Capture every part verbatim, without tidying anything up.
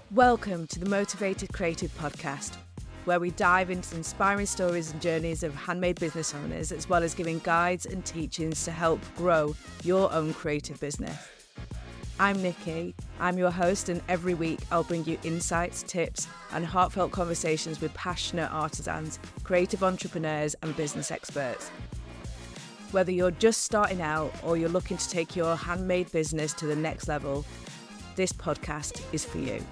Welcome to the Motivated Creative Podcast, where we dive into inspiring stories and journeys of handmade business owners, as well as giving guides and teachings to help grow your own creative business. I'm Nikki, I'm your host, and every week I'll bring you insights, tips, and heartfelt conversations with passionate artisans, creative entrepreneurs, and business experts. Whether you're just starting out or you're looking to take your handmade business to the next level, this podcast is for you.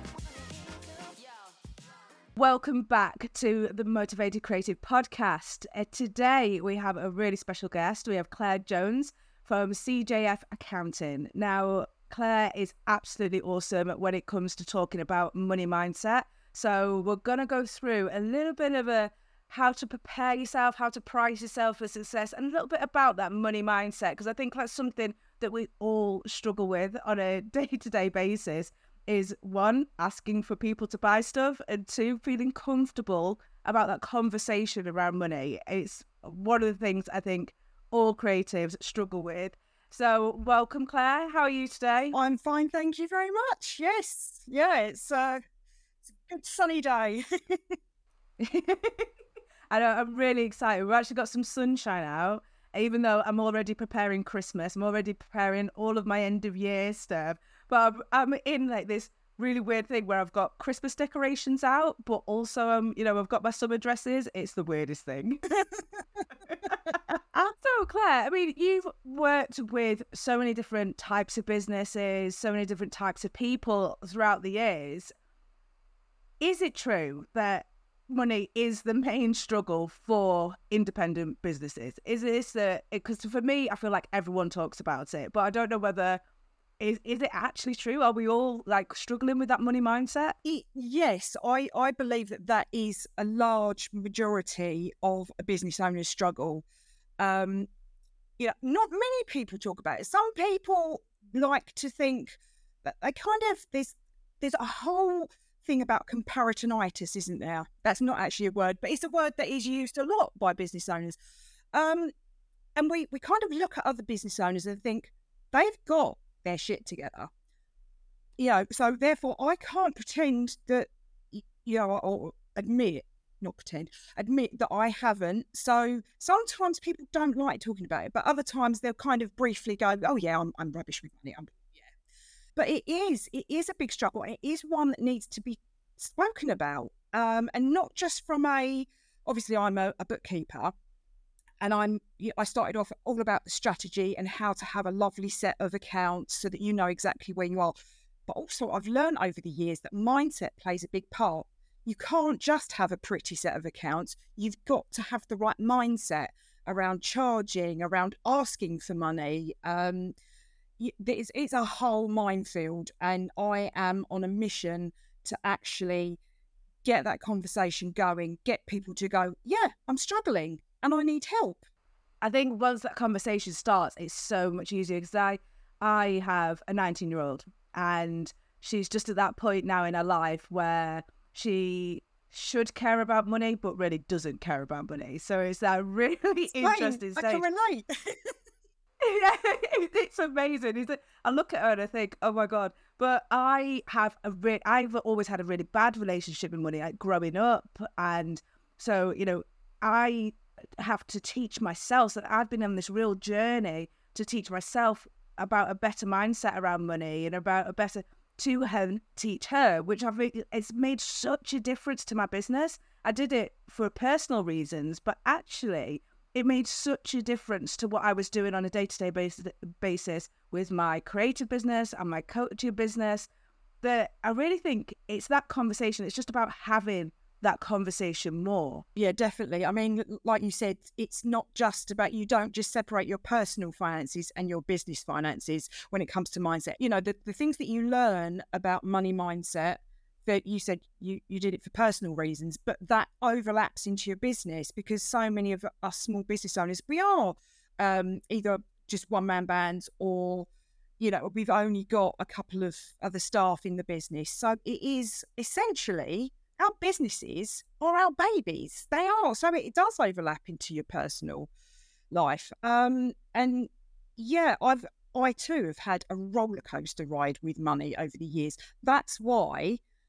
Welcome back to the Motivated Creative Podcast. Uh, today we have a really special guest. We have Claire Jones from C J F Accounting. Now, Claire is absolutely awesome when it comes to talking about money mindset. So we're going to go through a little bit of a how to prepare yourself, how to price yourself for success, and a little bit about that money mindset, because I think that's something that we all struggle with on a day-to-day basis. Is one, asking for people to buy stuff, and two, feeling comfortable about that conversation around money. It's one of the things I think all creatives struggle with. So welcome, Claire. How are you today? I'm fine, thank you very much. Yes, yeah, it's, uh, it's a good sunny day. I know, I'm really excited. We've actually got some sunshine out, even though I'm already preparing Christmas. I'm already preparing all of my end of year stuff. But I'm, I'm in like this really weird thing where I've got Christmas decorations out, but also, um, you know, I've got my summer dresses. It's the weirdest thing. So, Claire, I mean, you've worked with so many different types of businesses, so many different types of people throughout the years. Is it true that money is the main struggle for independent businesses? Is this the, because for me, I feel like everyone talks about it, but I don't know whether, is, is it actually true? Are we all like struggling with that money mindset? It, yes, I, I believe that that is a large majority of a business owner's struggle. Um, you know, not many people talk about it. Some people like to think that they kind of, there's, there's a whole thing about comparatonitis, isn't there? That's not actually a word, but it's a word that is used a lot by business owners. Um, and we, we kind of look at other business owners and think they've got their shit together. You know, so therefore I can't pretend that, you know, or admit, not pretend, admit that I haven't. So sometimes people don't like talking about it, but other times they'll kind of briefly go, oh yeah, I'm, I'm rubbish with money. I'm, yeah. But it is, it is a big struggle. And it is one that needs to be spoken about. Um, and not just from a, obviously I'm a, a bookkeeper, and I'm, I started off all about the strategy and how to have a lovely set of accounts so that you know exactly where you are. But also I've learned over the years that mindset plays a big part. You can't just have a pretty set of accounts. You've got to have the right mindset around charging, around asking for money. Um, it's, it's a whole minefield, and I am on a mission to actually get that conversation going, get people to go, yeah, I'm struggling and I need help. I think once that conversation starts, it's so much easier, because I, I have a nineteen-year-old, and she's just at that point now in her life where she should care about money, but really doesn't care about money. So it's that really it's interesting stage. I can relate. It's amazing. It's like, I look at her and I think, oh my God. But I have a re- I've always had a really bad relationship with money, like growing up. And so, you know, I have to teach myself, that I've been on this real journey to teach myself about a better mindset around money and about a better to her, teach her, which I've it's made such a difference to my business. I did it for personal reasons, but actually it made such a difference to what I was doing on a day-to-day basis, basis with my creative business and my coaching business, that I really think it's that conversation. It's just about having that conversation more. Yeah, definitely. I mean, like you said, it's not just about, you don't just separate your personal finances and your business finances when it comes to mindset. You know, the, the things that you learn about money mindset, that you said you, you did it for personal reasons, but that overlaps into your business, because so many of us small business owners, we are um, either just one-man bands, or, you know, we've only got a couple of other staff in the business. So it is essentially, our businesses are our babies. They are. So it does overlap into your personal life. Um, and yeah, I've, I too have had a roller coaster ride with money over the years. That's why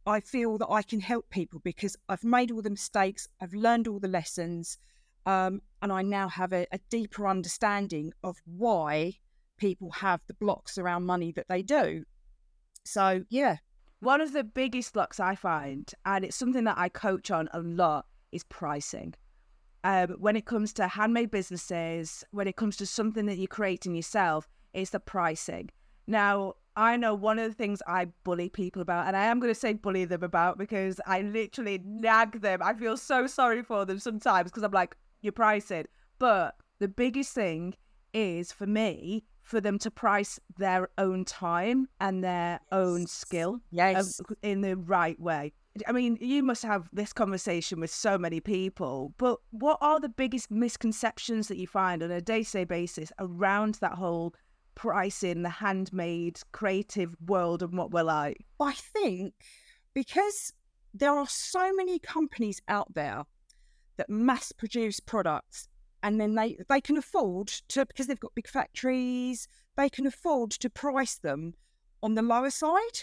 I feel that I can help people because I've made all the mistakes, I've learned all the lessons, um, and I now have a, a deeper understanding of why people have the blocks around money that they do. So, yeah. One of the biggest blocks I find, and it's something that I coach on a lot, is pricing. Um, when it comes to handmade businesses, when it comes to something that you're creating yourself, it's the pricing. Now, I know one of the things I bully people about, and I am going to say bully them about because I literally nag them. I feel so sorry for them sometimes because I'm like, you're pricing. But the biggest thing is for me, for them to price their own time and their own skill Yes. uh, in the right way. I mean, you must have this conversation with so many people, but what are the biggest misconceptions that you find on a day-to-day basis around that whole pricing, the handmade, creative world and what we're like? I think because there are so many companies out there that mass produce products, and then they, they can afford to, because they've got big factories, they can afford to price them on the lower side.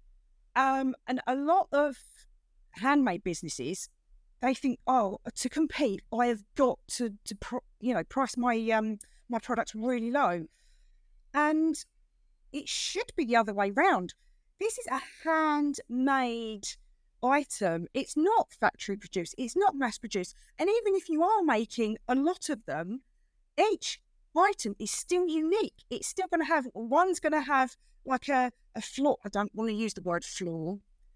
Um, and a lot of handmade businesses, they think, oh, to compete, I have got to, to pro- you know, price my um my products really low. And it should be the other way round. This is a handmade item. It's not factory produced. It's not mass produced. And even if you are making a lot of them, each item is still unique. It's still going to have, one's going to have like a, a flaw. I don't want to use the word flaw.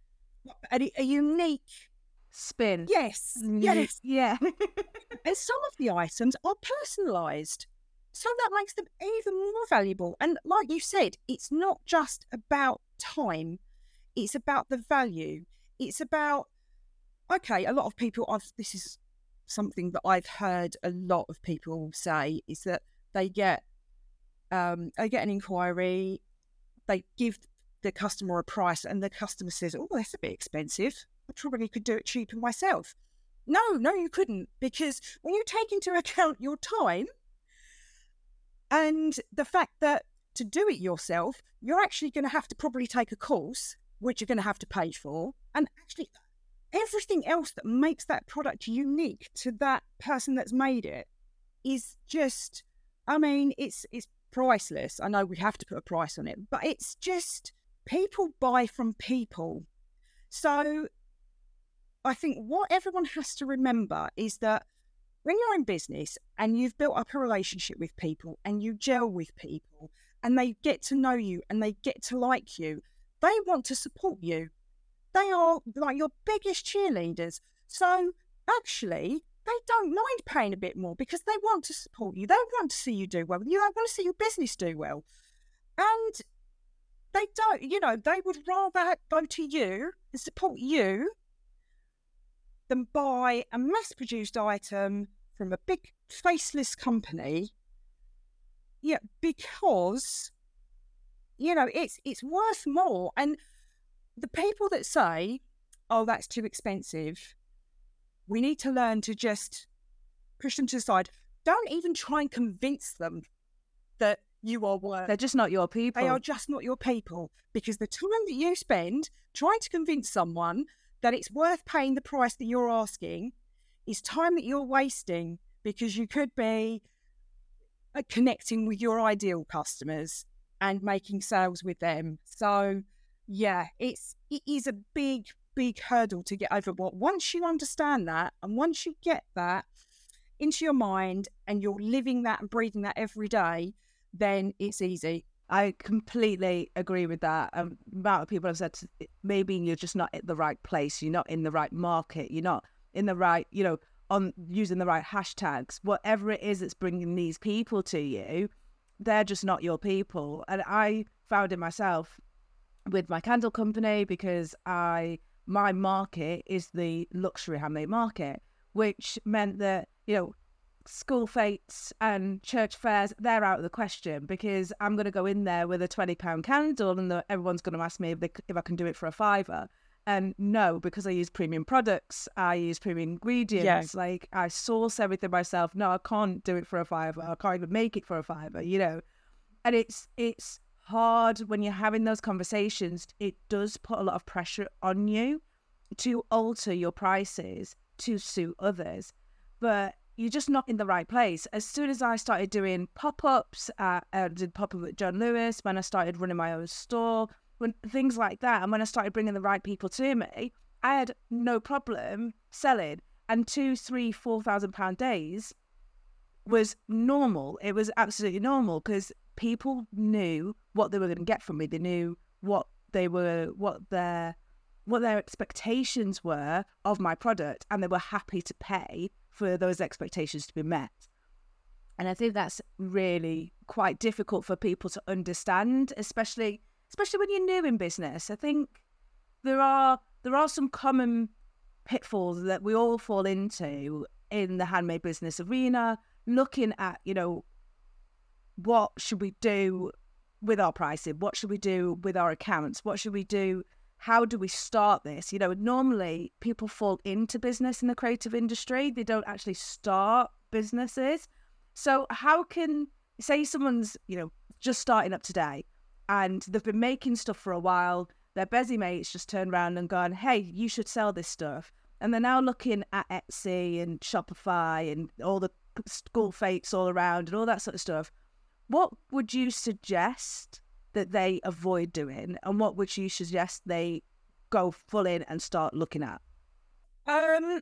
A, a unique spin. Yes. Yes. Yeah. And some of the items are personalised. So that makes them even more valuable. And like you said, it's not just about time. It's about the value. It's about, okay, a lot of people, I've, this is something that I've heard a lot of people say, is that they get, um, they get an inquiry, they give the customer a price and the customer says, oh, that's a bit expensive. I probably could do it cheaper myself. No, no, you couldn't. Because when you take into account your time, and the fact that to do it yourself, you're actually going to have to probably take a course, which you're going to have to pay for. And actually, everything else that makes that product unique to that person that's made it is just, I mean, it's it's priceless. I know we have to put a price on it, but it's just, people buy from people. So I think what everyone has to remember is that when you're in business and you've built up a relationship with people and you gel with people and they get to know you and they get to like you, they want to support you. They are like your biggest cheerleaders. So actually, they don't mind paying a bit more because they want to support you. They want to see you do well. You want to see your business do well. And they don't, you know, they would rather go to you and support you than buy a mass-produced item from a big faceless company. Yeah, because, you know, it's it's worth more. And the people that say, oh, that's too expensive, we need to learn to just push them to the side. Don't even try and convince them that you are worth. They're just not your people. They are just not your people. Because the time that you spend trying to convince someone that it's worth paying the price that you're asking is time that you're wasting, because you could be uh, connecting with your ideal customers and making sales with them. So, yeah, it's it is a big, big hurdle to get over. But once you understand that, and once you get that into your mind and you're living that and breathing that every day, then it's easy. I completely agree with that. Um, the amount of people have said maybe you're just not at the right place, you're not in the right market, you're not in the right, you know, on using the right hashtags, whatever it is that's bringing these people to you, they're just not your people. And I found it myself with my candle company because I my market is the luxury handmade market, which meant that, you know, school fetes and church fairs, they're out of the question because I'm going to go in there with a twenty pound candle and the, everyone's going to ask me if, they, if I can do it for a fiver. And no, because I use premium products, I use premium ingredients, yeah. Like I source everything myself. No, I can't do it for a fiver. I can't even make it for a fiver, you know. And it's it's hard when you're having those conversations. It does put a lot of pressure on you to alter your prices to suit others, but you're just not in the right place. As soon as I started doing pop-ups, uh, I did pop-up at John Lewis, when I started running my own store, when things like that, and when I started bringing the right people to me, I had no problem selling. And two, three, four thousand pound days was normal. It was absolutely normal because people knew what they were going to get from me. They knew what they were, what their, what their expectations were of my product, and they were happy to pay for those expectations to be met. And I think that's really quite difficult for people to understand, especially especially when you're new in business. I think there are there are some common pitfalls that we all fall into in the handmade business arena, looking at, you know, what should we do with our pricing? What should we do with our accounts? What should we do? How do we start this? You know, normally people fall into business in the creative industry. They don't actually start businesses. So how can, say someone's, you know, just starting up today and they've been making stuff for a while, their busy mates just turned around and gone, hey, you should sell this stuff. And they're now looking at Etsy and Shopify and all the school fates all around and all that sort of stuff. What would you suggest that they avoid doing, and what would you suggest they go full in and start looking at? Um,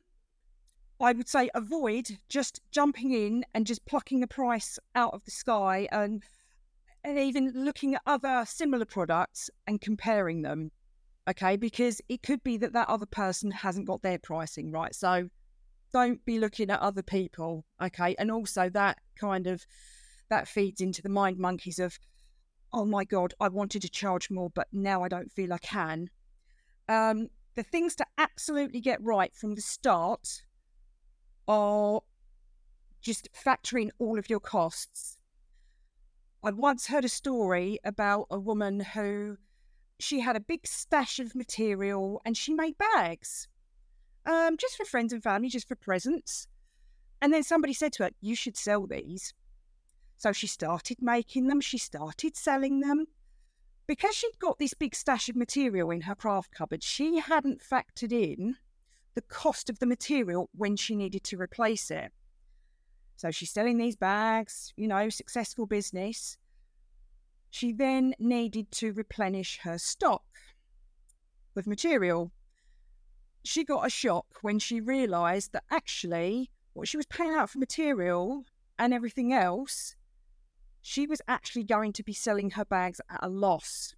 I would say avoid just jumping in and just plucking the price out of the sky, and and even looking at other similar products and comparing them. Okay, because it could be that that other person hasn't got their pricing right. So don't be looking at other people. Okay, and also that kind of that feeds into the mind monkeys of, oh my God, I wanted to charge more, but now I don't feel I can. Um, the things to absolutely get right from the start are just factoring all of your costs. I once heard a story about a woman who, she had a big stash of material and she made bags, um, just for friends and family, just for presents. And then somebody said to her, you should sell these. So she started making them, she started selling them. Because she'd got this big stash of material in her craft cupboard, she hadn't factored in the cost of the material when she needed to replace it. So she's selling these bags, you know, successful business. She then needed to replenish her stock with material. She got a shock when she realised that actually what she was paying out for material and everything else, she was actually going to be selling her bags at a loss.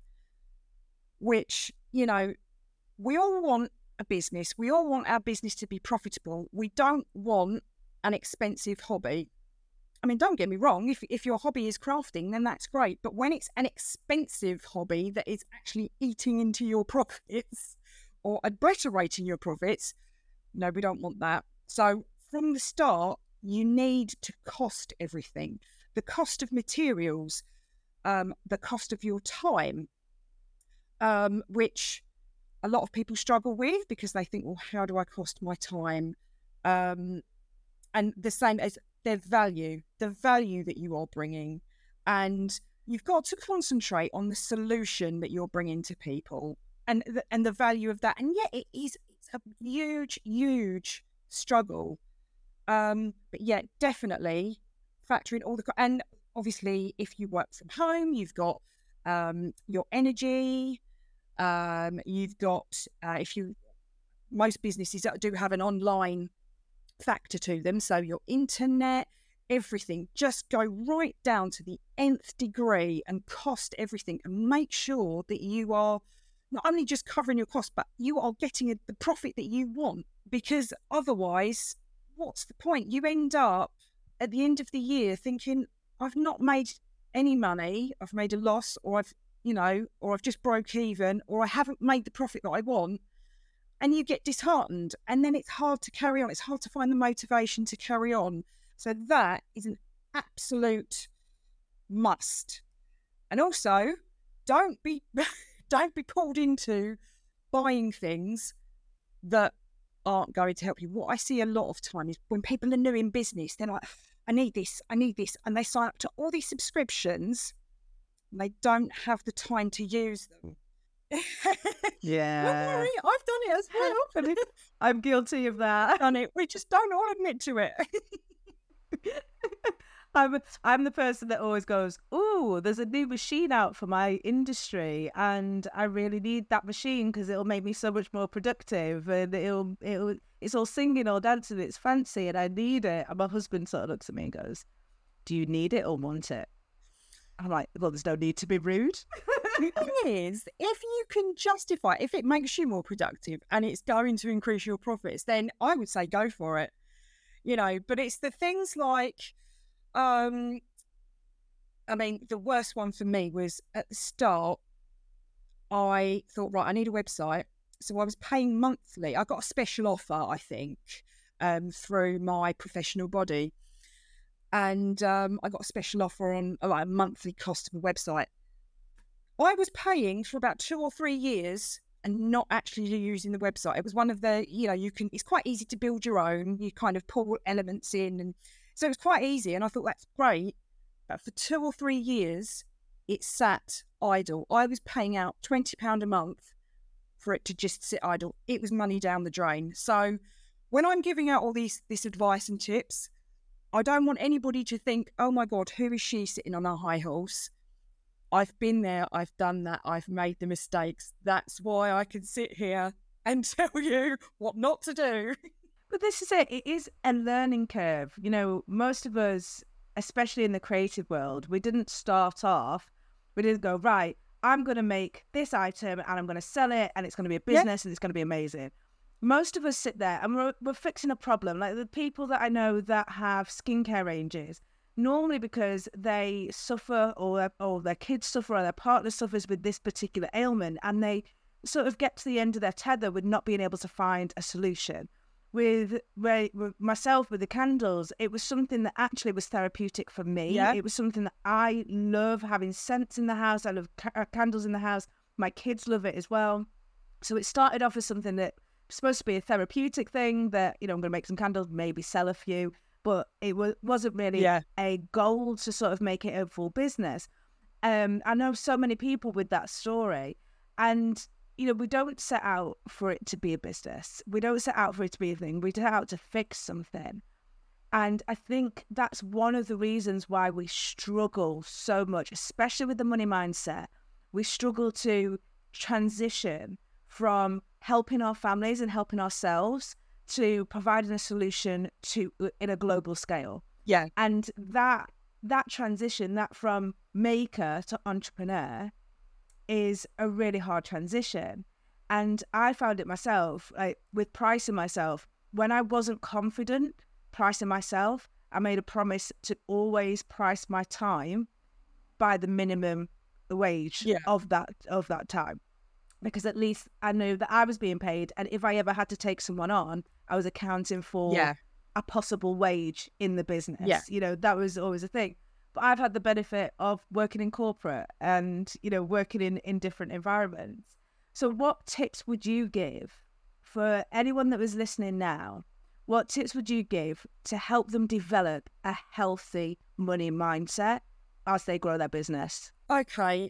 Which, you know, we all want a business. We all want our business to be profitable. We don't want an expensive hobby. I mean, don't get me wrong, if if your hobby is crafting, then that's great. But when it's an expensive hobby that is actually eating into your profits or obliterating your profits, no, we don't want that. So from the start, you need to cost everything. The cost of materials, um, the cost of your time, um, which a lot of people struggle with because they think, well, how do I cost my time? Um, and the same as their value, the value that you are bringing. And you've got to concentrate on the solution that you're bringing to people and the, and the value of that. And yet it is it's a huge, huge struggle. Um, but yeah, definitely factor in all the, and obviously if you work from home, you've got um, your energy, um, you've got, uh, if you, most businesses do have an online factor to them. So your internet, everything, just go right down to the nth degree and cost everything and make sure that you are not only just covering your costs, but you are getting a, the profit that you want, because otherwise, what's the point? You end up at the end of the year thinking, I've not made any money, I've made a loss, or I've, you know, or I've just broke even, or I haven't made the profit that I want. And you get disheartened, and then it's hard to carry on. It's hard to find the motivation to carry on. So that is an absolute must. And also, don't be don't be pulled into buying things that aren't going to help you. What I see a lot of time is when people are new in business, they're like, I need this, I need this. And they sign up to all these subscriptions They don't have the time to use them. Yeah. Don't worry, I've done it as well. I'm guilty of that. I've done it. We just don't all admit to it. I'm I'm the person that always goes, "Ooh, there's a new machine out for my industry, and I really need that machine because it'll make me so much more productive, and it'll it'll it's all singing, all dancing, it's fancy, and I need it." And my husband sort of looks at me and goes, "Do you need it or want it?" I'm like, "Well, there's no need to be rude." The thing is, if you can justify, if it makes you more productive and it's going to increase your profits, then I would say go for it. You know, but it's the things like, um, I mean, the worst one for me was at the start, I thought, right, I need a website. So I was paying monthly. I got a special offer, I think, um, through my professional body. And um, I got a special offer on uh, like a monthly cost of a website. I was paying for about two or three years and not actually using the website. It was one of the, you know, you can, it's quite easy to build your own. You kind of pull elements in. And so it was quite easy. And I thought, that's great. But for two or three years, it sat idle. I was paying out twenty pounds a month for it to just sit idle. It was money down the drain. So when I'm giving out all these this advice and tips, I don't want anybody to think, oh my God, who is she sitting on her high horse? I've been there, I've done that, I've made the mistakes. That's why I can sit here and tell you what not to do. But this is it. It is a learning curve. You know, most of us, especially in the creative world, we didn't start off, we didn't go, right, I'm going to make this item and I'm going to sell it and it's going to be a business, yeah, and it's going to be amazing. Most of us sit there and we're, we're fixing a problem. Like the people that I know that have skincare ranges, normally because they suffer or their, or their kids suffer or their partner suffers with this particular ailment, and they sort of get to the end of their tether with not being able to find a solution. With, with myself, with the candles, it was something that actually was therapeutic for me. Yeah. It was something that I love, having scents in the house. I love ca- candles in the house. My kids love it as well. So it started off as something that was supposed to be a therapeutic thing that, you know, I'm going to make some candles, maybe sell a few. But it was, wasn't really yeah. a goal to sort of make it a full business. Um, I know so many people with that story. And, you know, we don't set out for it to be a business. We don't set out for it to be a thing. We set out to fix something. And I think that's one of the reasons why we struggle so much, especially with the money mindset. We struggle to transition from helping our families and helping ourselves to providing a solution to in a global scale. Yeah. And that that transition, that from maker to entrepreneur, is a really hard transition. And I found it myself, like with pricing myself, when I wasn't confident pricing myself, I made a promise to always price my time by the minimum wage yeah. of that of that time. Because at least I knew that I was being paid, and if I ever had to take someone on, I was accounting for yeah. a possible wage in the business. Yeah. You know, that was always a thing. But I've had the benefit of working in corporate and, you know, working in, in different environments. So what tips would you give for anyone that was listening now? What tips would you give to help them develop a healthy money mindset as they grow their business? Okay,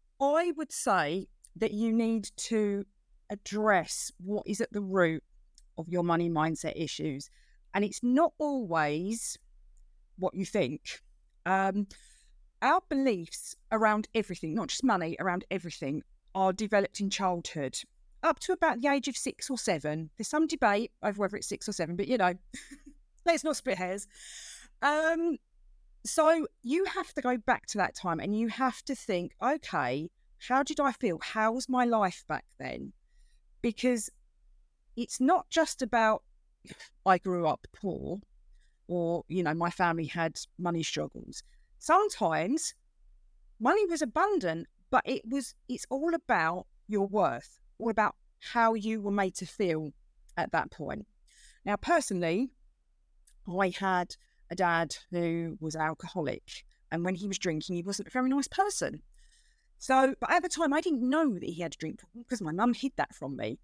I would say that you need to address what is at the root of your money mindset issues. And it's not always what you think. Um, our beliefs around everything, not just money, around everything, are developed in childhood up to about the age of six or seven. There's some debate over whether it's six or seven, but you know, let's not split hairs. Um, so you have to go back to that time and you have to think, okay, how did I feel? How was my life back then? Because it's not just about I grew up poor or, you know, my family had money struggles. Sometimes money was abundant, but it was, it's all about your worth, all about how you were made to feel at that point. Now, personally, I had a dad who was alcoholic, and when he was drinking, he wasn't a very nice person. So, but at the time, I didn't know that he had a drink problem because my mum hid that from me.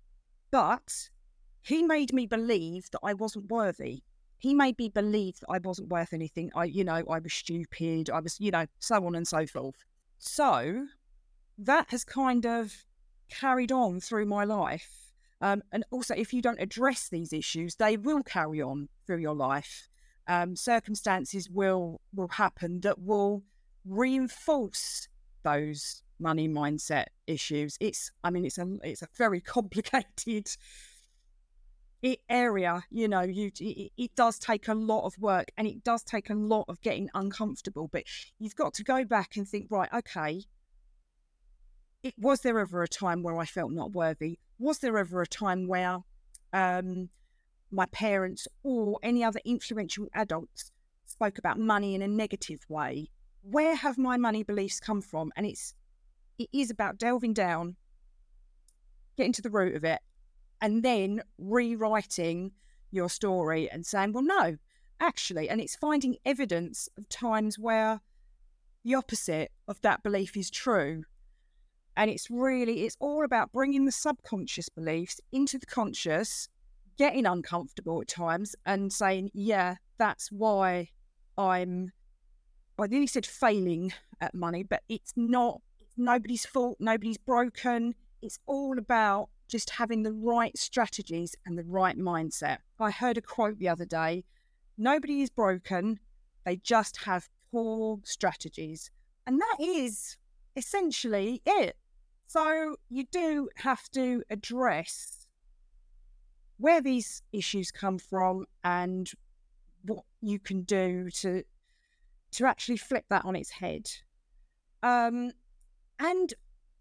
But he made me believe that I wasn't worthy. He made me believe that I wasn't worth anything. I, you know, I was stupid. I was, you know, so on and so forth. So that has kind of carried on through my life. Um, and also, if you don't address these issues, they will carry on through your life. Um, circumstances will will happen that will reinforce those money mindset issues. It's, I mean, it's a it's a very complicated area. You know, you it, it does take a lot of work, and it does take a lot of getting uncomfortable. But you've got to go back and think, right, okay. It, was there ever a time where I felt not worthy? Was there ever a time where um, my parents or any other influential adults spoke about money in a negative way? Where have my money beliefs come from? And it's it is about delving down, getting to the root of it, and then rewriting your story and saying, well, no, actually, and it's finding evidence of times where the opposite of that belief is true. And it's really, it's all about bringing the subconscious beliefs into the conscious, getting uncomfortable at times and saying, yeah, that's why I'm, I nearly said failing at money, but it's not, it's nobody's fault, nobody's broken. It's all about just having the right strategies and the right mindset. I heard a quote the other day, nobody is broken, they just have poor strategies. And that is essentially it. So you do have to address where these issues come from and what you can do to to actually flip that on its head. Um, and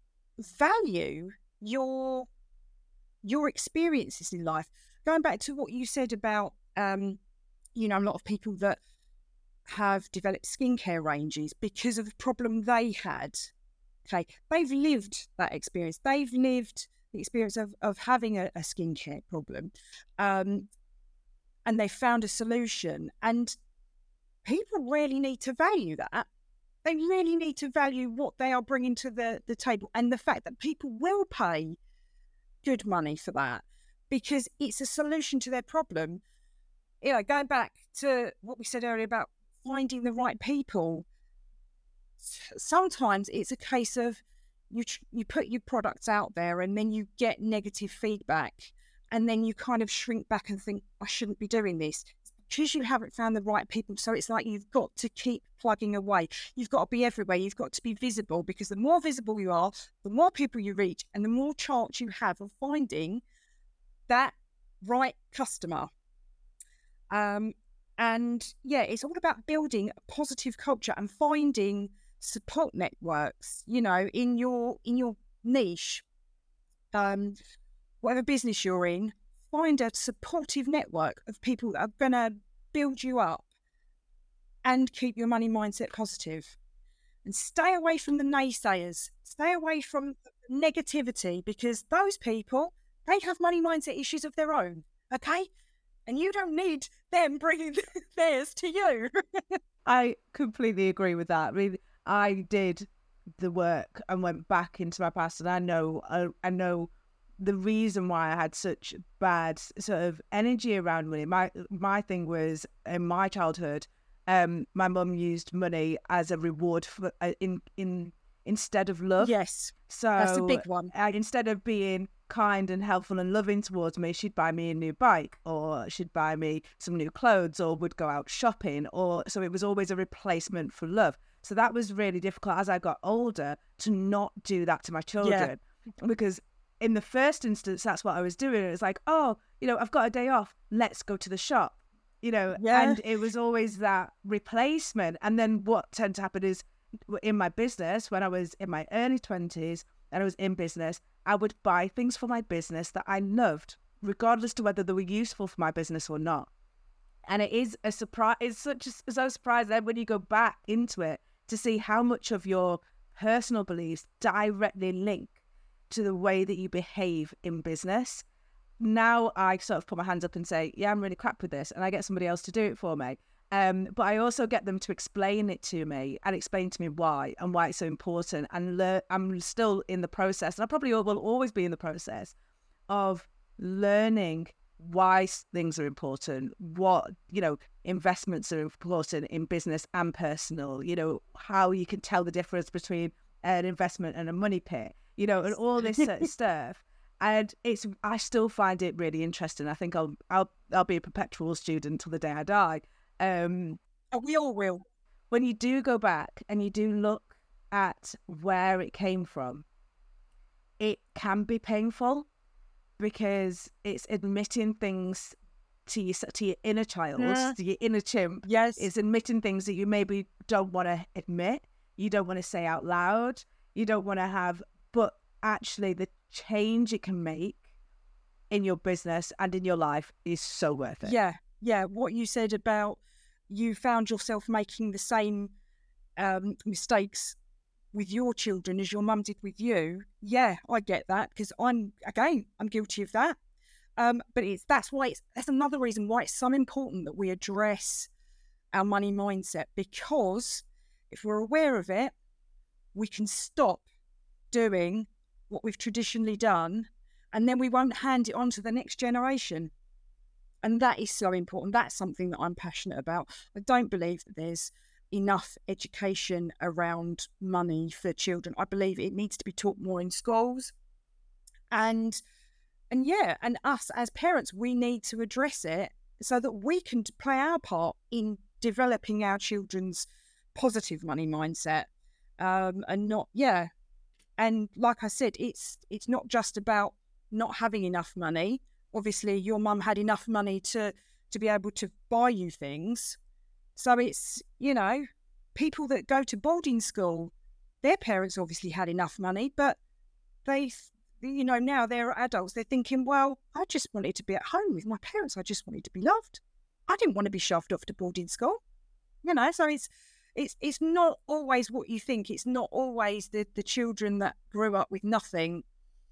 value your your experiences in life. Going back to what you said about, um, you know, a lot of people that have developed skincare ranges because of the problem they had. Okay, they've lived that experience. They've lived the experience of, of having a, a skincare problem, um, and they found a solution. And people really need to value that. They really need to value what they are bringing to the, the table, and the fact that people will pay good money for that because it's a solution to their problem. You know, going back to what we said earlier about finding the right people. Sometimes it's a case of you you put your products out there and then you get negative feedback, and then you kind of shrink back and think, I shouldn't be doing this. It's because you haven't found the right people. So it's like you've got to keep plugging away. You've got to be everywhere. You've got to be visible, because the more visible you are, the more people you reach, and the more chance you have of finding that right customer. Um, and yeah, it's all about building a positive culture and finding support networks, you know, in your in your niche, um, whatever business you're in. Find a supportive network of people that are going to build you up and keep your money mindset positive. And stay away from the naysayers. Stay away from negativity, because those people, they have money mindset issues of their own, okay? And you don't need them bringing theirs to you. I completely agree with that. I mean, I did the work and went back into my past, and I know, I, I know the reason why I had such bad sort of energy around money. My my thing was, in my childhood, um, my mum used money as a reward for uh, in in instead of love. Yes, so that's a big one. I, instead of being kind and helpful and loving towards me, she'd buy me a new bike, or she'd buy me some new clothes, or would go out shopping, or so it was always a replacement for love. So that was really difficult as I got older to not do that to my children, yeah. because in the first instance, that's what I was doing. It was like, oh, you know, I've got a day off, let's go to the shop, you know, yeah. and it was always that replacement. And then what tended to happen is, in my business, when I was in my early twenties and I was in business, I would buy things for my business that I loved, regardless to whether they were useful for my business or not. And it is a surprise. It's such a so surprising when you go back into it to see how much of your personal beliefs directly link to the way that you behave in business. Now I sort of put my hands up and say, yeah, I'm really crap with this, and I get somebody else to do it for me. Um, but I also get them to explain it to me and explain to me why and why it's so important. And le- I'm still in the process, and I probably will always be in the process of learning why things are important, what, you know, investments are important in business and personal, you know, how you can tell the difference between an investment and a money pit, you know, and all this sort of stuff. And it's, I still find it really interesting. I think I'll, I'll, I'll be a perpetual student till the day I die. Um, oh, we all will. When you do go back and you do look at where it came from, it can be painful because it's admitting things to your, to your inner child, yeah. to your inner chimp. Yes. It's admitting things that you maybe don't want to admit, you don't want to say out loud, you don't want to have, but actually the change it can make in your business and in your life is so worth it. Yeah, yeah. What you said about you found yourself making the same um, mistakes with your children as your mum did with you. Yeah, I get that because I'm, again, I'm guilty of that. Um, but it's that's why it's that's another reason why it's so important that we address our money mindset, because if we're aware of it, we can stop doing what we've traditionally done, and then we won't hand it on to the next generation. And that is so important. That's something that I'm passionate about. I don't believe that there's enough education around money for children. I believe it needs to be taught more in schools. And and yeah, and us as parents, we need to address it so that we can play our part in developing our children's positive money mindset. Um, and not, yeah. And like I said, it's it's not just about not having enough money. Obviously, your mum had enough money to, to be able to buy you things. So it's, you know, people that go to boarding school, their parents obviously had enough money, but they, you know, now they're adults. They're thinking, well, I just wanted to be at home with my parents. I just wanted to be loved. I didn't want to be shoved off to boarding school. You know, so it's it's it's not always what you think. It's not always the, the children that grew up with nothing.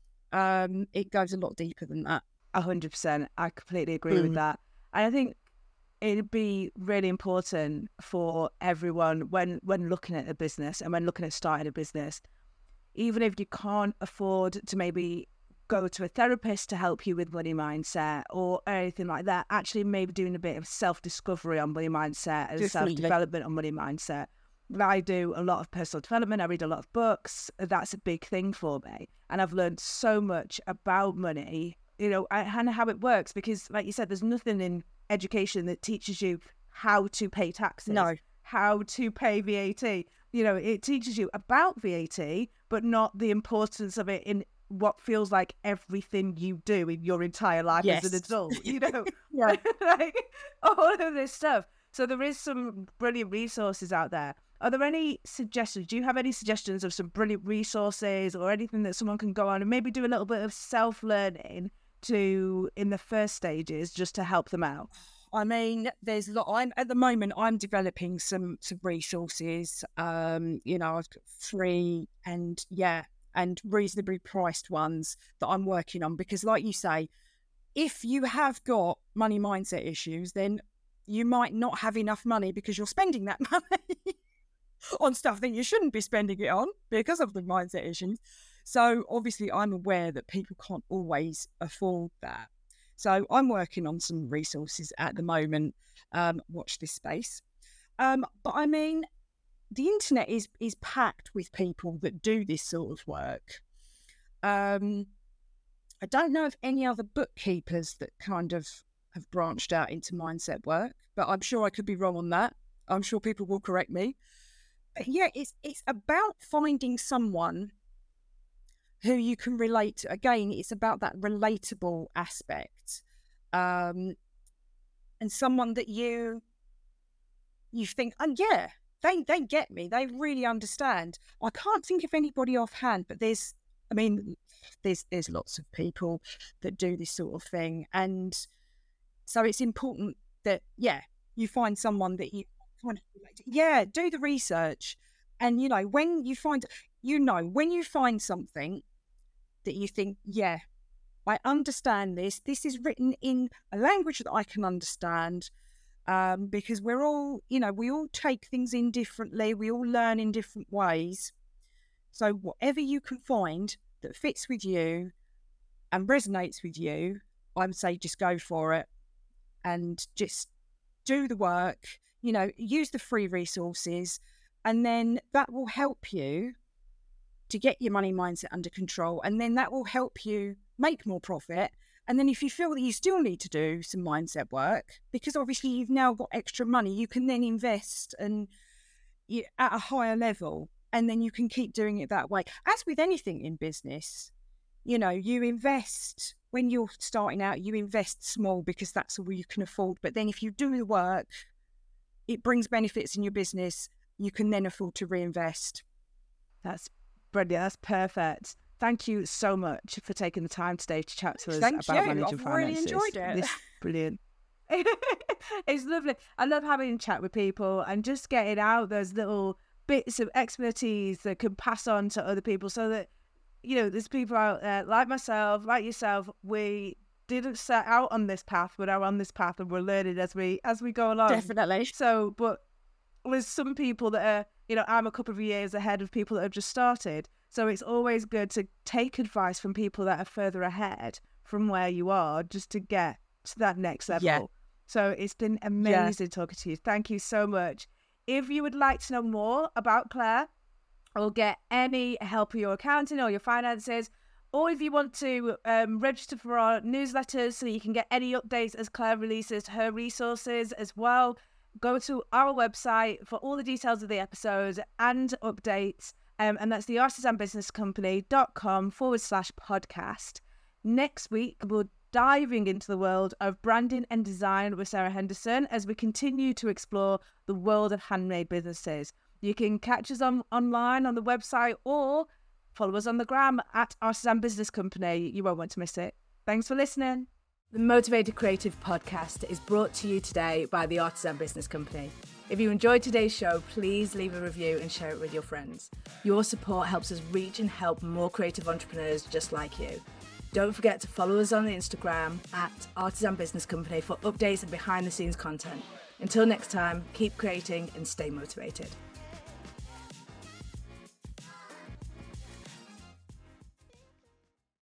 Um, it goes a lot deeper than that. A hundred percent. I completely agree mm. with that. And I think it'd be really important for everyone when, when looking at a business and when looking at starting a business, even if you can't afford to maybe go to a therapist to help you with money mindset or anything like that, actually maybe doing a bit of self-discovery on money mindset and Definitely. self-development on money mindset. I do a lot of personal development. I read a lot of books. That's a big thing for me. And I've learned so much about money, you know, and how it works, because like you said, there's nothing in education that teaches you how to pay taxes, no, how to pay V A T. You know, it teaches you about V A T, but not the importance of it in what feels like everything you do in your entire life yes. as an adult, you know, yeah. like all of this stuff. So there is some brilliant resources out there. Are there any suggestions? Do you have any suggestions of some brilliant resources or anything that someone can go on and maybe do a little bit of self-learning to in the first stages just to help them out? I mean, there's a lot. I'm at the moment. I'm developing some some resources. Um, you know, I've got free and yeah, and reasonably priced ones that I'm working on, because, like you say, if you have got money mindset issues, then you might not have enough money because you're spending that money on stuff that you shouldn't be spending it on because of the mindset issues. So obviously, I'm aware that people can't always afford that. So I'm working on some resources at the moment. Um, watch this space. Um, but I mean, the internet is is packed with people that do this sort of work. Um, I don't know of any other bookkeepers that kind of have branched out into mindset work, but I'm sure I could be wrong on that. I'm sure people will correct me. But yeah, it's it's about finding someone who you can relate to. Again, it's about that relatable aspect. Um, and someone that you you think, oh yeah, they they get me. They really understand. I can't think of anybody offhand, but there's, I mean, there's there's lots of people that do this sort of thing. And so it's important that, yeah, you find someone that you kind of relate to. Yeah, do the research. And, you know, when you find, you know, when you find something that you think, yeah, I understand this, this is written in a language that I can understand, um, because we're all, you know, we all take things in differently, we all learn in different ways. So whatever you can find that fits with you and resonates with you, I would say just go for it and just do the work, you know, use the free resources, and then that will help you to get your money mindset under control. And then that will help you make more profit. And then if you feel that you still need to do some mindset work, because obviously you've now got extra money, you can then invest and you, at a higher level, and then you can keep doing it that way. As with anything in business, you know, you invest when you're starting out, you invest small because that's all you can afford. But then if you do the work, it brings benefits in your business. You can then afford to reinvest. That's brilliant. That's perfect. Thank you so much for taking the time today to chat to us Thank about you. managing I've finances. really enjoyed it. This is brilliant. It's lovely. I love having a chat with people and just getting out those little bits of expertise that can pass on to other people, so that, you know, there's people out there like myself, like yourself. We didn't set out on this path, but are on this path, and we're learning as we as we go along. Definitely. So, but there's some people that are, you know, I'm a couple of years ahead of people that have just started. So it's always good to take advice from people that are further ahead from where you are, just to get to that next level. Yeah. So it's been amazing yeah. talking to you. Thank you so much. If you would like to know more about Claire, or get any help with your accounting or your finances, or if you want to um, register for our newsletters so that you can get any updates as Claire releases her resources as well, go to our website for all the details of the episodes and updates. Um, and that's the artisan business company dot com forward slash podcast. Next week, we're diving into the world of branding and design with Sarah Henderson as we continue to explore the world of handmade businesses. You can catch us on online on the website, or follow us on the gram at Artisan Business Company. You won't want to miss it. Thanks for listening. The Motivated Creative Podcast is brought to you today by the Artisan Business Company. If you enjoyed today's show, please leave a review and share it with your friends. Your support helps us reach and help more creative entrepreneurs just like you. Don't forget to follow us on Instagram at Artisan Business Company for updates and behind the scenes content. Until next time, keep creating and stay motivated.